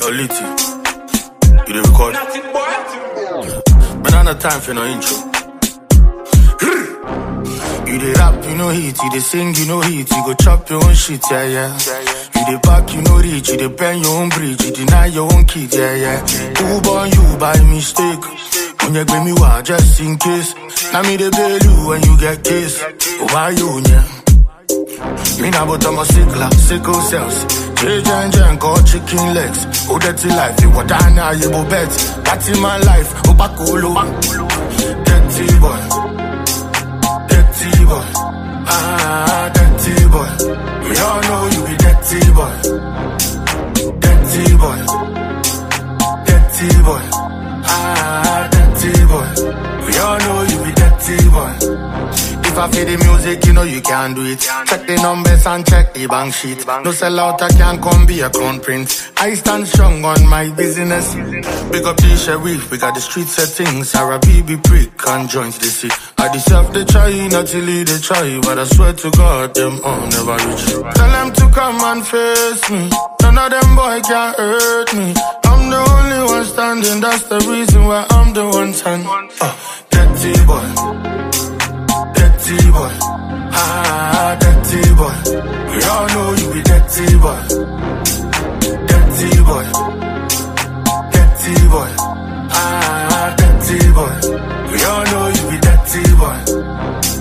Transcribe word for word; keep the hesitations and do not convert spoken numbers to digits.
Oliti, you dey record? But not the time for no intro. You dey rap, you know hit. You dey sing, you know hit. You go chop your own shit, yeah, yeah. You dey back, you know reach. You dey bend your own bridge. You deny your own kid, yeah, yeah. Who born you by mistake? When you give me one, just in case. Now me dey bail you when you get case. Why you, yeah? Me na but I'm a sickler, sickle cells. J J J call chicken legs. Oh, dirty life, you what I know, you will bet. That's in my life, oh, bakolo. Dirty boy, dirty boy. Ah, dirty boy. We all know you be dirty boy. Dirty boy, dirty boy. Ah, dirty boy. We all know you be dirty boy. If I feel the music, you know you can do it. Check the numbers and check the bank sheet. No sell out, I can't come be a crown prince. I stand strong on my business. Big up the sheriff, we got the street settings. Sarah B B prick and joints the sick. I deserve the try, not till they try. But I swear to God, them all never reach. Tell them to come and face me. None of them boy can hurt me. I'm the only one standing, that's the reason why I'm the one stand. Uh, dirty boy. Dirty boy, ah, dirty boy. We all know you be dirty boy. Dirty boy, dirty boy, ah, dirty boy. We all know you be dirty boy.